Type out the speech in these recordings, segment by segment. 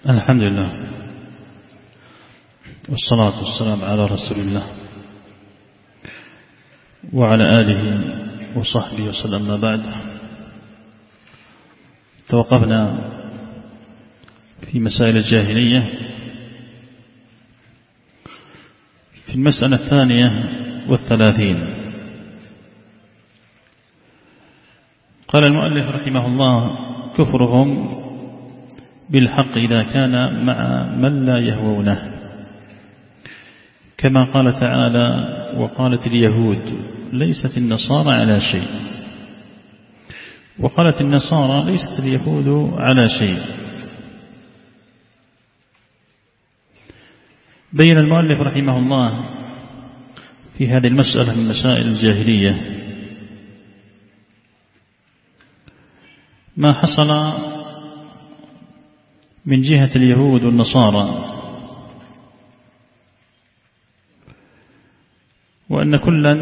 الحمد لله والصلاة والسلام على رسول الله وعلى آله وصحبه وسلم. ما بعد، توقفنا في مسائل الجاهلية في المسألة 32. قال المؤلف رحمه الله: كفرهم بالحق إذا كان مع من لا يهوونه، كما قال تعالى: وقالت اليهود ليست النصارى على شيء، وقالت النصارى ليست اليهود على شيء. بين المؤلف رحمه الله في هذه المسألة من مسائل الجاهلية ما حصل من جهة اليهود والنصارى، وأن كلا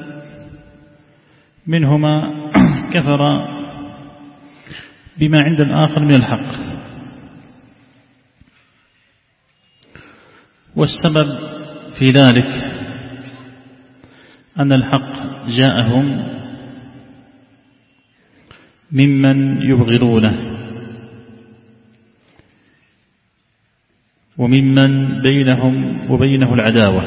منهما كفر بما عند الآخر من الحق. والسبب في ذلك أن الحق جاءهم ممن يبغضونه وممن بينهم وبينه العداوة،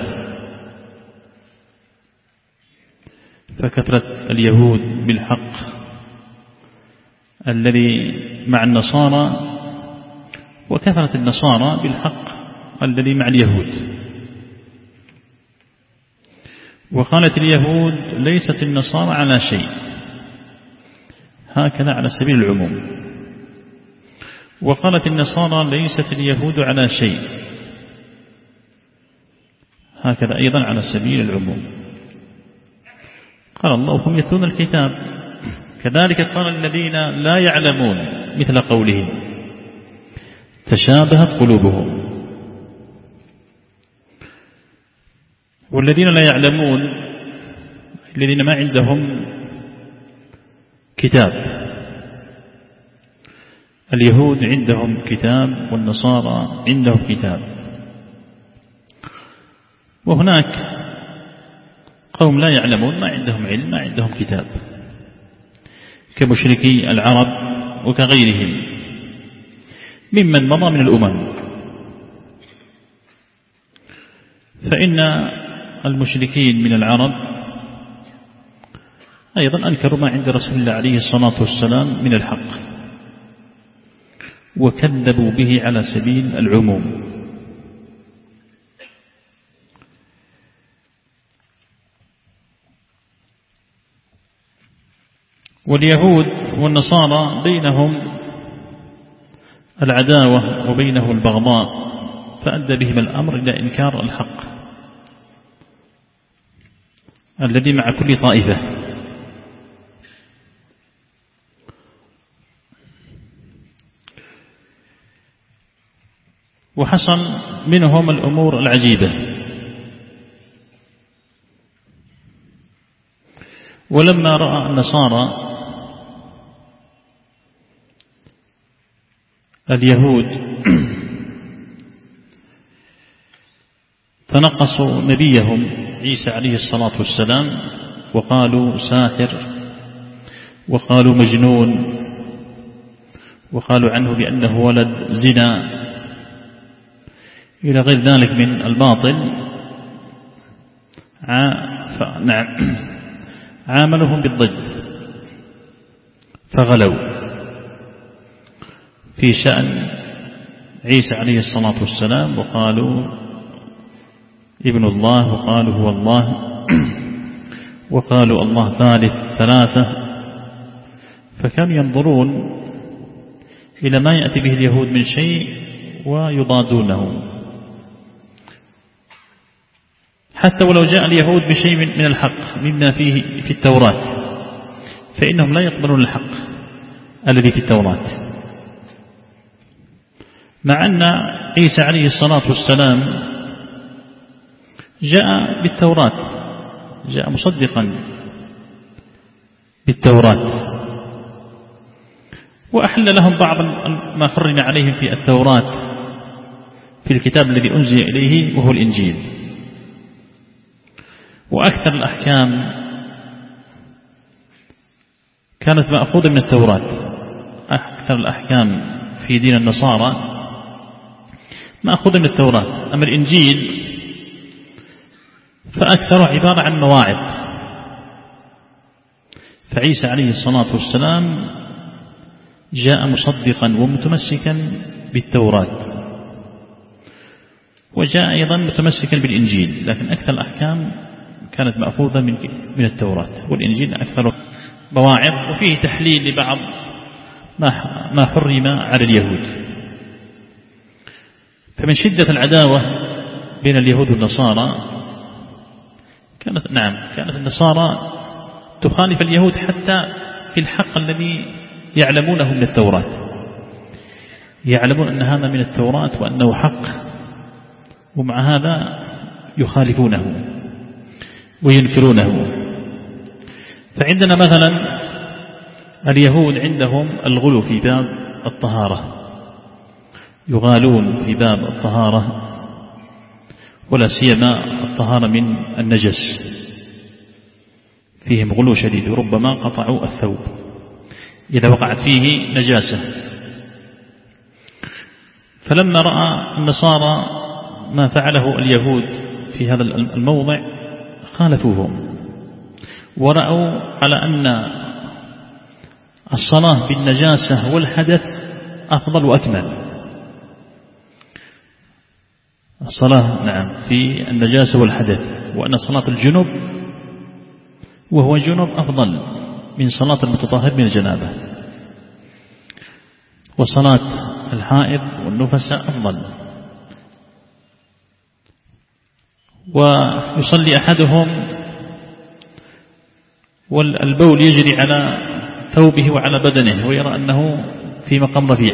فكثرت اليهود بالحق الذي مع النصارى، وكثرت النصارى بالحق الذي مع اليهود. وقالت اليهود ليست النصارى على شيء، هكذا على سبيل العموم، وقالت النصارى ليست اليهود على شيء، هكذا أيضا على سبيل العموم. قال الله: هم يتلون الكتاب. كذلك قال الذين لا يعلمون مثل قولهم تشابهت قلوبهم. والذين لا يعلمون الذين ما عندهم كتاب. اليهود عندهم كتاب والنصارى عندهم كتاب، وهناك قوم لا يعلمون، ما عندهم علم، ما عندهم كتاب، كمشركي العرب وكغيرهم ممن مضى من الأمم. فإن المشركين من العرب أيضا أنكروا ما عند رسول الله عليه الصلاة والسلام من الحق، وكذبوا به على سبيل العموم. واليهود والنصارى بينهم العداوة وبينه البغضاء، فأدى بهم الأمر إلى إنكار الحق الذي مع كل طائفة. وحصل منهم الأمور العجيبة. ولما رأى النصارى اليهود تنقصوا نبيهم عيسى عليه الصلاة والسلام، وقالوا ساحر، وقالوا مجنون، وقالوا عنه بأنه ولد زنا، إلى غير ذلك من الباطل، عاملهم بالضد، فغلوا في شأن عيسى عليه الصلاة والسلام، وقالوا ابن الله، وقالوا هو الله، وقالوا الله ثالث ثلاثة. فكانوا ينظرون إلى ما يأتي به اليهود من شيء ويضادونه، حتى ولو جاء اليهود بشيء من الحق مما فيه في التوراة، فإنهم لا يقبلون الحق الذي في التوراة، مع أن عيسى عليه الصلاة والسلام جاء بالتوراة، جاء مصدقا بالتوراة، وأحل لهم بعض ما حرم عليهم في التوراة في الكتاب الذي أنزل إليه وهو الإنجيل. وأكثر الأحكام كانت مأخوذة من التوراة. أكثر الأحكام في دين النصارى مأخوذة من التوراة. أما الإنجيل فأكثر عبارة عن مواعظ. فعيسى عليه الصلاة والسلام جاء مصدقا ومتمسكا بالتوراة، وجاء أيضا متمسكا بالإنجيل، لكن أكثر الأحكام كانت مأخوذة من التوراة، والإنجيل أكثر مواعظ، وفيه تحليل لبعض ما حرم على اليهود. فمن شدة العداوة بين اليهود والنصارى كانت النصارى تخالف اليهود حتى في الحق الذي يعلمونه من التوراة. يعلمون أن هذا من التوراة وأنه حق، ومع هذا يخالفونه وينكرونه. فعندنا مثلا اليهود عندهم الغلو في باب الطهارة، يغالون في باب الطهارة، ولا سيما الطهارة من النجس، فيهم غلو شديد، وربما قطعوا الثوب إذا وقعت فيه نجاسة. فلما رأى النصارى ما فعله اليهود في هذا الموضع خالفوهم، ورأوا على أن الصلاة بالنجاسة والحدث أفضل وأكمل. الصلاة في النجاسة والحدث، وأن صلاة الجنب وهو جنب أفضل من صلاة المتطهر من الجنابة، وصلاة الحائض والنفساء أفضل. ويصلي أحدهم والبول يجري على ثوبه وعلى بدنه ويرى أنه في مقام رفيع،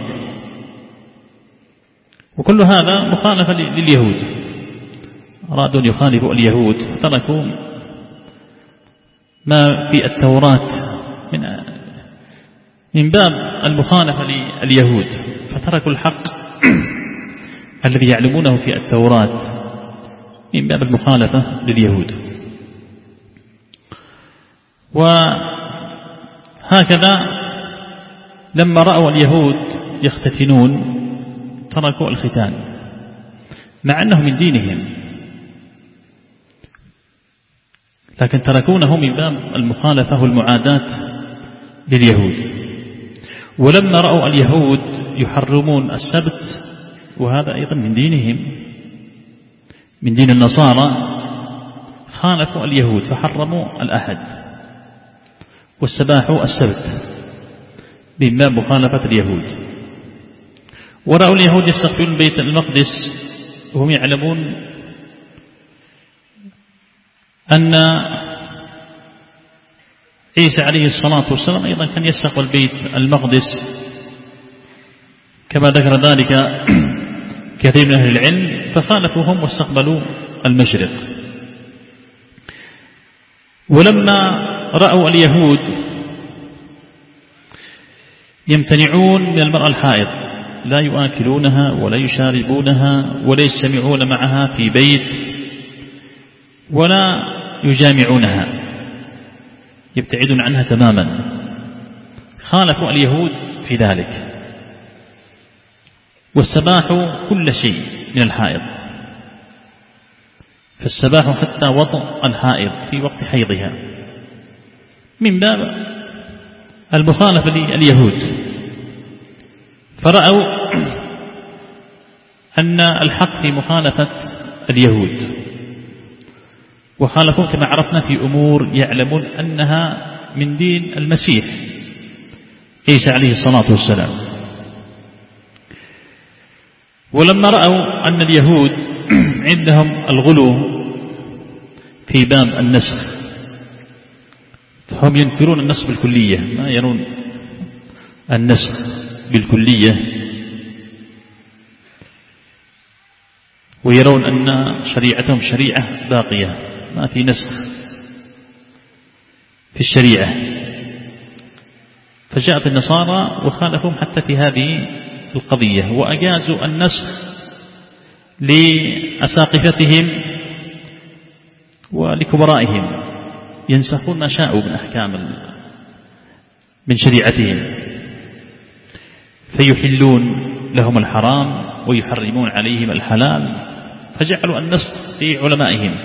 وكل هذا مخالفة لليهود. أرادوا أن يخالفوا اليهود فتركوا ما في التوراة من باب المخالفة لليهود، فتركوا الحق الذي يعلمونه في التوراة من باب المخالفة لليهود. وهكذا لما رأوا اليهود يختتنون تركوا الختان، مع أنه من دينهم، لكن تركونه من باب المخالفة والمعاداة لليهود. ولما رأوا اليهود يحرمون السبت، وهذا أيضا من دينهم، من دين النصارى، خالفوا اليهود فحرموا الأحد واستباحوا السبت من باب مخالفة اليهود. ورأوا اليهود يستقبلون بيت المقدس وهم يعلمون أن عيسى عليه الصلاة والسلام أيضا كان يستقبل بيت المقدس، كما ذكر ذلك كثير من أهل العلم، فخالفوهم واستقبلوا المشرق. ولما رأوا اليهود يمتنعون من المرأة الحائض، لا يؤكلونها ولا يشاربونها ولا يجتمعون معها في بيت ولا يجامعونها، يبتعدون عنها تماما، خالفوا اليهود في ذلك واستباحوا كل شيء من الحائض، فاستباحوا حتى وطء الحائض في وقت حيضها من باب المخالفة لليهود. فرأوا أن الحق في مخالفة اليهود، وخالفوا كما عرفنا في أمور يعلمون أنها من دين المسيح عيسى عليه الصلاة والسلام. ولما رأوا أن اليهود عندهم الغلو في باب النسخ، فهم ينكرون النسخ بالكلية، ما يرون النسخ بالكلية، ويرون أن شريعتهم شريعة باقية، ما في نسخ في الشريعة. فجاءت النصارى وخالفهم حتى في هذه القضية، وأجازوا النسخ لأساقفتهم ولكبرائهم، ينسخون ما شاءوا من أحكام من شريعتهم، فيحلون لهم الحرام ويحرمون عليهم الحلال، فجعلوا النسخ في علمائهم،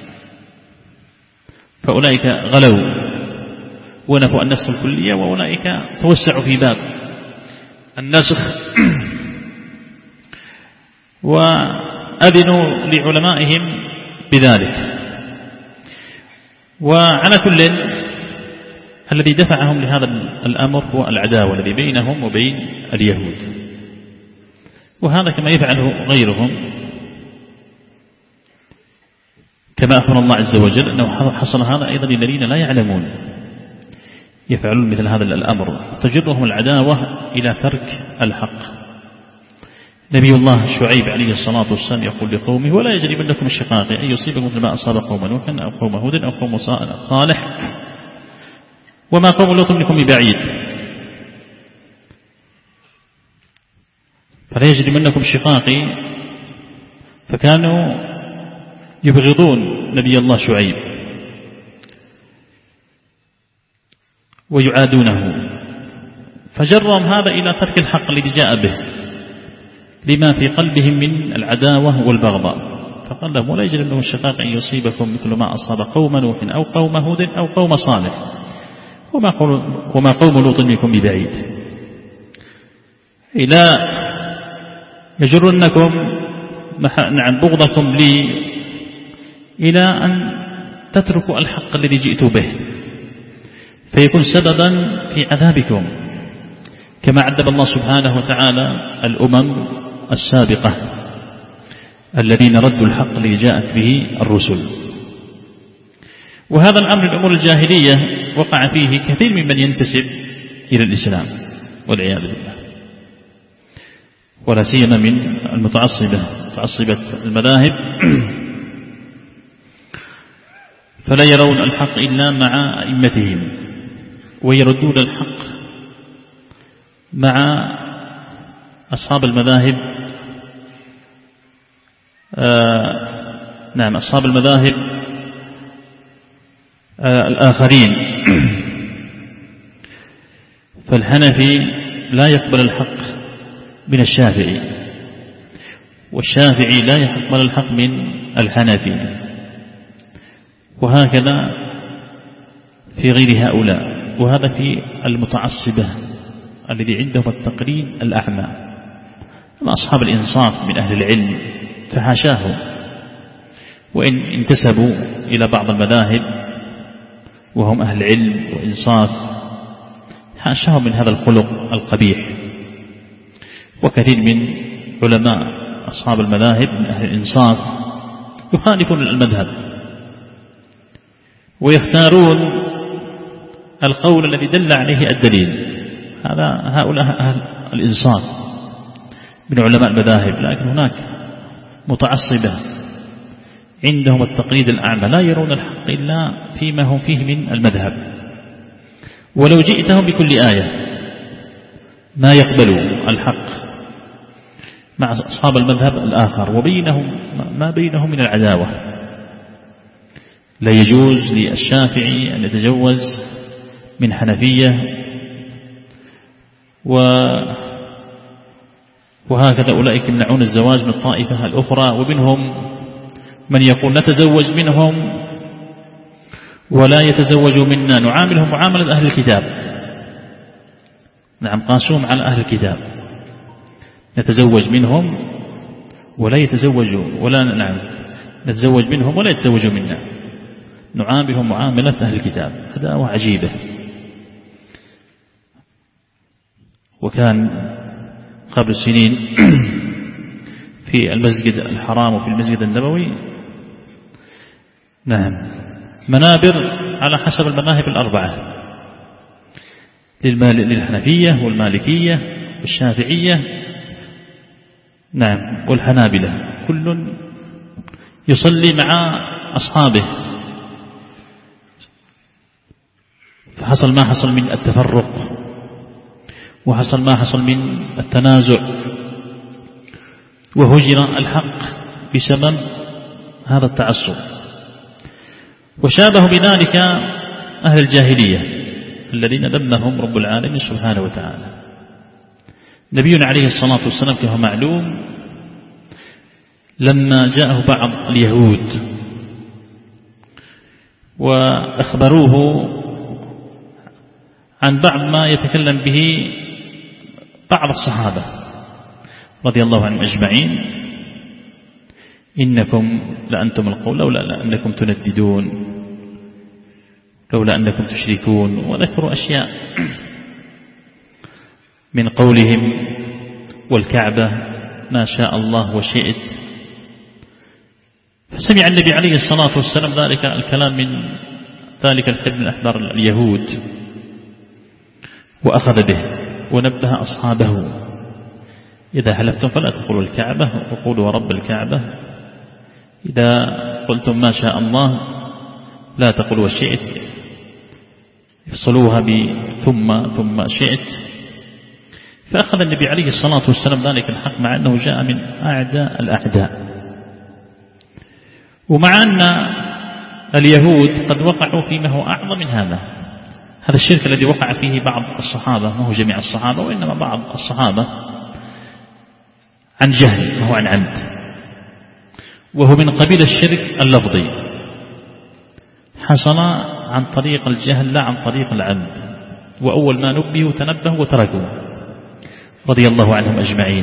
فأولئك غلوا ونفوا النسخ الكلية، وأولئك توسعوا في باب النسخ وأذنوا لعلمائهم بذلك. وعلى كل الذي دفعهم لهذا الأمر هو العداوة الذي بينهم وبين اليهود، وهذا كما يفعله غيرهم، كما أخبر الله عز وجل أنه حصل هذا أيضا للذين لا يعلمون يفعلون مثل هذا الأمر، تجرهم العداوة إلى ترك الحق. نبي الله شعيب عليه الصلاة والسلام يقول لقومه: ولا يجرمنكم الشقاق أن يصيبكم مثل ما أصاب قوم نوح أو قوم هود أو قوم صالح وما قوم لوط منكم ببعيد. فلا يجرمنكم شقاقي، فكانوا يبغضون نبي الله شعيب ويعادونه، فجرهم هذا إلى ترك الحق الذي جاء به لما في قلبهم من العداوة والبغضاء. فقال لهم: ولا يجرمنكم الشقاق أن يصيبكم مثل ما أصاب قوم نوح أو قوم هود أو قوم صالح وما قوم لوط منكم ببعيد. إلى يجرنكم عن بغضكم لي إلى أن تتركوا الحق الذي جئت به، فيكون سببا في عذابكم، كما عذب الله سبحانه وتعالى الأمم السابقة الذين ردوا الحق الذي جاءت به الرسل. وهذا الأمر من أمور الجاهلية وقع فيه كثير ممن ينتسب إلى الإسلام والعياذ بالله، ولا سيما من متعصبة المذاهب، فلا يرون الحق إلا مع أئمتهم، ويردون الحق مع أصحاب المذاهب أصحاب المذاهب الآخرين. فالحنفي لا يقبل الحق من الشافعي، والشافعي لا يقبل الحق من الحنفي، وهكذا في غير هؤلاء. وهذا في المتعصبة الذي عندهم التقليد الأعمى. أما أصحاب الإنصاف من أهل العلم فحاشاهم، وإن انتسبوا إلى بعض المذاهب وهم أهل علم وإنصاف حاشاهم من هذا الخلق القبيح. وكثير من علماء أصحاب المذاهب من أهل الإنصاف يخالفون المذهب ويختارون القول الذي دل عليه الدليل. هؤلاء أهل الإنصاف من علماء المذاهب. لكن هناك متعصبة عندهم التقليد الأعمى، لا يرون الحق إلا فيما هم فيه من المذهب، ولو جئتهم بكل آية ما يقبلوا الحق، مع أصحاب المذهب الآخر وبينهم ما بينهم من العداوة. لا يجوز للشافعي أن يتجوز من حنفية، وهكذا أولئك يمنعون الزواج من الطائفة الأخرى، ومنهم من يقول نتزوج منهم ولا يتزوجوا منا، نعاملهم معاملة أهل الكتاب. نعم، قاسوهم على أهل الكتاب، نتزوج منهم ولا يتزوجوا، نتزوج منهم ولا يتزوجوا منا، نعاملهم معاملة أهل الكتاب. هذا عجيبة. وكان قبل سنين في المسجد الحرام وفي المسجد النبوي منابر على حسب المذاهب الأربعة، للحنفية والمالكية والشافعية والحنابلة، كل يصلي مع أصحابه. فحصل ما حصل من التفرق، وحصل ما حصل من التنازع، وهجر الحق بسبب هذا التعصب. وشابه بذلك أهل الجاهلية الذين ذمهم رب العالمين سبحانه وتعالى. نبينا عليه الصلاة والسلام كما معلوم لما جاءه بعض اليهود وأخبروه عن بعض ما يتكلم به بعض الصحابة رضي الله عنهم أجمعين، إنكم لأنتم القول لولا أنكم تنددون لولا أنكم تشركون، وذكروا أشياء من قولهم والكعبة ما شاء الله وشئت. فسمع النبي عليه الصلاة والسلام ذلك الكلام من ذلك الحب من أحبار اليهود وأخذ به ونبه أصحابه: إذا حلفتم فلا تقولوا الكعبة وقولوا ورب الكعبة، إذا قلتم ما شاء الله لا تقولوا وشئت، افصلوها ثم شئت. فأخذ النبي عليه الصلاة والسلام ذلك الحق مع أنه جاء من أعداء الأعداء، ومع أن اليهود قد وقعوا فيما هو أعظم من هذا الشرك الذي وقع فيه بعض الصحابة، ما هو جميع الصحابة وإنما بعض الصحابة، عن جهل ما هو عن عمد، وهو من قبيل الشرك اللفظي، حصل عن طريق الجهل لا عن طريق العمد. وأول ما نبهوا تنبهوا وتركوا رضي الله عنهم أجمعين.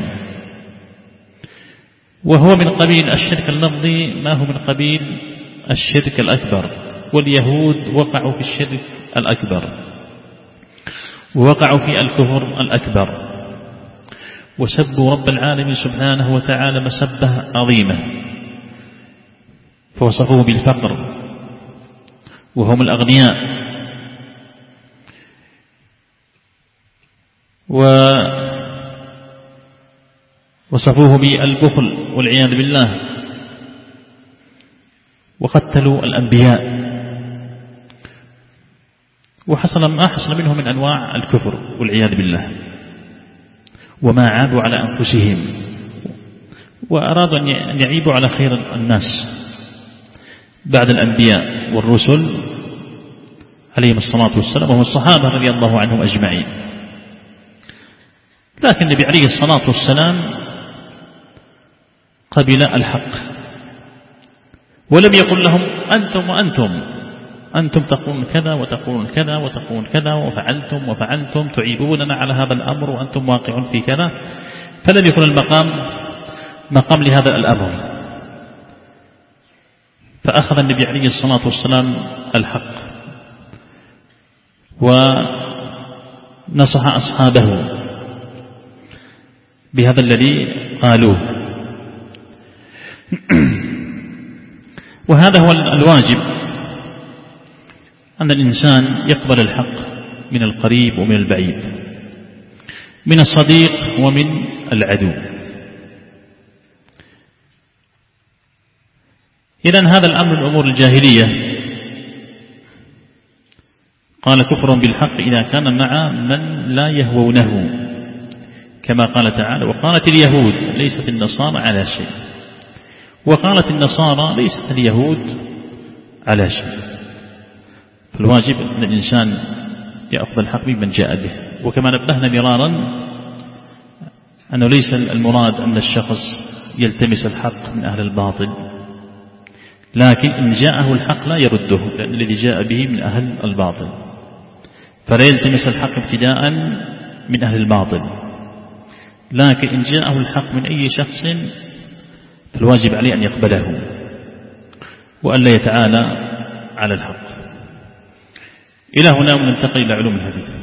وهو من قبيل الشرك اللفظي ما هو من قبيل الشرك الأكبر، واليهود وقعوا في الشرك الأكبر ووقعوا في الكفر الأكبر، وسبوا رب العالمين سبحانه وتعالى مسبة عظيمة، فوصفوه بالفقر وهم الأغنياء، ووصفوه بالبخل والعياذ بالله، وقتلوا الأنبياء، وحصل ما حصل منهم من أنواع الكفر والعياذ بالله، وما عابوا على أنفسهم وأرادوا أن يعيبوا على خير الناس بعد الأنبياء والرسل عليهم الصلاة والسلام، وهم الصحابة رضي الله عنهم أجمعين. لكن النبي عليه الصلاة والسلام قبل الحق ولم يقل لهم أنتم تقولون كذا وتقولون كذا وتقولون كذا وفعلتم تعيبوننا على هذا الأمر وأنتم واقعون في كذا. فلم يكن المقام مقام لهذا الأمر، فأخذ النبي عليه الصلاة والسلام الحق ونصح أصحابه بهذا الذي قالوه. وهذا هو الواجب، أن الإنسان يقبل الحق من القريب ومن البعيد، من الصديق ومن العدو. إذن هذا الأمر من أمور الجاهلية. قال كفر بالحق إذا كان مع من لا يهوونه، كما قال تعالى: وقالت اليهود ليست النصارى على شيء، وقالت النصارى ليست اليهود على شيء. فالواجب أن الإنسان يأخذ الحق ممن جاء به. وكما نبهنا مرارا أنه ليس المراد أن الشخص يلتمس الحق من أهل الباطل، لكن إن جاءه الحق لا يرده، لأن الذي جاء به من أهل الباطل، فلا يلتمس الحق ابتداء من أهل الباطل. لكن إن جاءه الحق من أي شخص فالواجب عليه أن يقبله وأن لا يتعالى على الحق. إلى هنا وننتقل إلى علوم الحديث.